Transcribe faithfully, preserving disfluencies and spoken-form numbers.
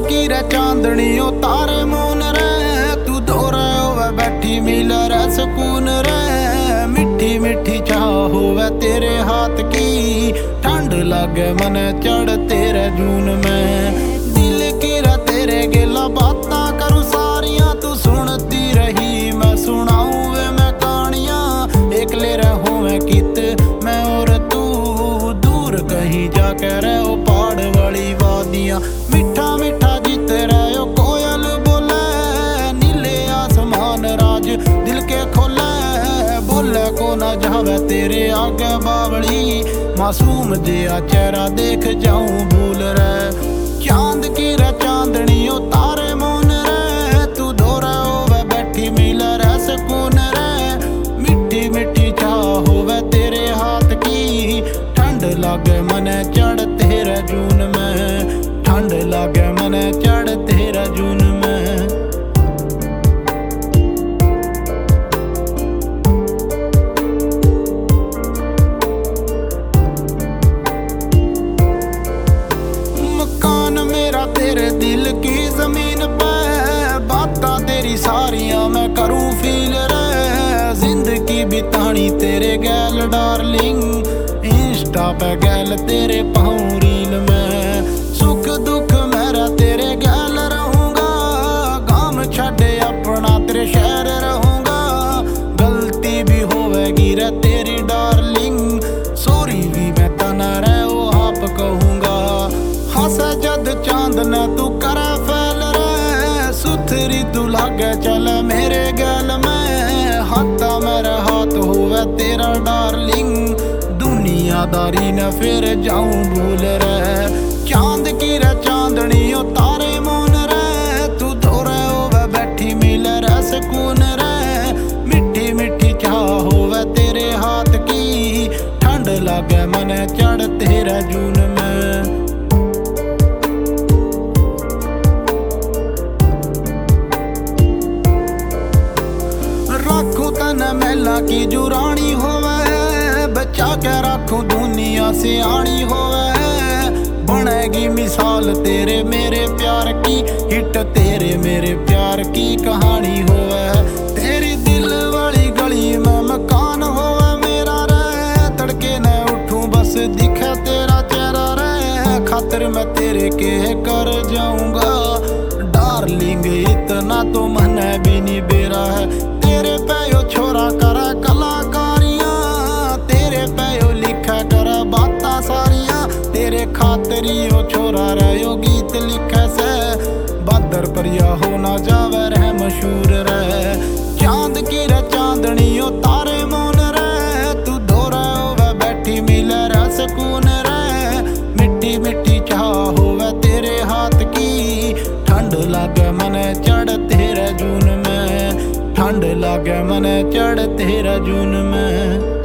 की रे चांदनी ओ तारे मून रे, तू दोरे होवे बैठी मिल रे सुकून रे। मिठी मिठी चाह होवे तेरे हाथ की, ठंड लागे मन चढ़ तेरे जून में। दिल की रे तेरे गिला बातां करूं सारियां, तू सुनती रही मैं सुनाऊं वे मैं कहानियां। एकले रहो मैं कित मैं और तू, दूर कहीं जाके रहो पहाड़ वाली वादियां। मिठा मिठा जीते रहो कोयल बोले, नीले आसमान राज दिल के खोले। बोले को ना जावे तेरे आगे बावली, मासूम जिया चेहरा देख जाऊं भूल रे। चांद की रे चांदनी ओ तारे मून रे, तू दोरे होवे बैठी मिल रे सुकून रे। मिठी मिठी चाह होवे तेरे हाथ की, ठंड लागे मन चढ़ तेरे जून में। ठंड लागे मन चढ़ तेरे जून में। मकान मेरा तेरे दिल की जमीन पे, बातां तेरी सारियां मैं करूं फील रे। जिंदगी बितानी तेरे गैल डार्लिंग, इंस्टा पे गैल तेरे पाऊं रील में। सुख दुख मेरा तेरे गैल रहूंगा, गाम छड़े अपना तेरे शहर रहूंगा। गलती भी होवेगी रे तेरी डार्लिंग, सॉरी भी मैं तना रे वो आप कहूंगा। हंसे जद चांद ने तू करे फैल रे, सुथरी तू लागे चल मेरे गैल में। हाथा मेरे हाथ होवे तेरा डार्लिंग, दुनियादारी न फिर जाऊं भूल रे। चांद की रे चांदनी ओ तारे मून रे, तू दोरे होवे बैठी मिल रे सुकून रे। मिठी मिठी चाह होवे तेरे हाथ की, ठंड लागे मन चढ़ तेरे जून में। रखूं तने मेला की जुरानी होवे, बचा के रखूं दुनिया से आनी होवे। बनेगी मिसाल तेरे मेरे प्यार की, हिट तेरे मेरे प्यार की कहानी होवे। तेरी दिल वाली गली में मकान होवे मेरा रे, तड़के न उठूं बस दिखे तेरा चेहरा रे। खातिर मैं तेरे के कर जाऊंगा डार्लिंग, इतना तो मन भी नहीं बेरा है। तेरे पे यो छोरा करे कलाकारियां, तेरे पे यो लिखा करे बातां सारियां। तेरे खातरी यो छोरा रे यो गीत लिखे से, बादर परिया हो ना जावे रह मशहूर रे। चांद की रे चांदनी ओ तारे मून रे, तू दोरे होवे बैठी मिल रे सुकून रे। मिठी मिठी चाह होवे तेरे हाथ की, ठंड लागे मन चढ़ तेरे जून में। ठंड लागे मन चढ़ तेरे जून में।